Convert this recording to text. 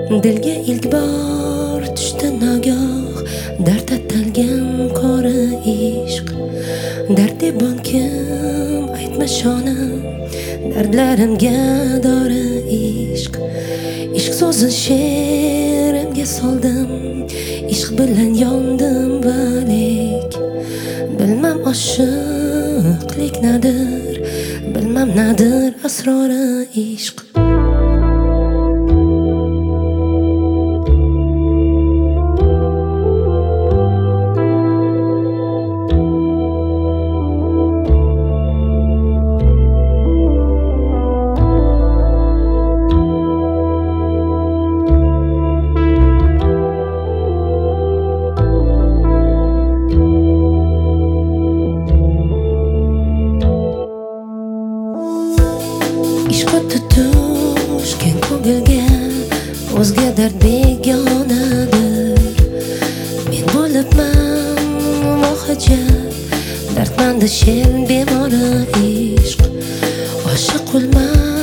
Dilga ilk bor tushdi nagoh dard atalgan qora ishq. Dard debon kim aytma shonim, dardlarimga dori ishq. Ishq so'zin she'rimga soldim, ishq bilan yondim valik. Bilmam oshiqlik nadir, bilmam nadir asrori ishq. Ishqqa tutishgan ko'ngilga o'zga dard begonadir. Men bo'libman mohijat, dardmanda shen bemori ishq. Oshiq qulman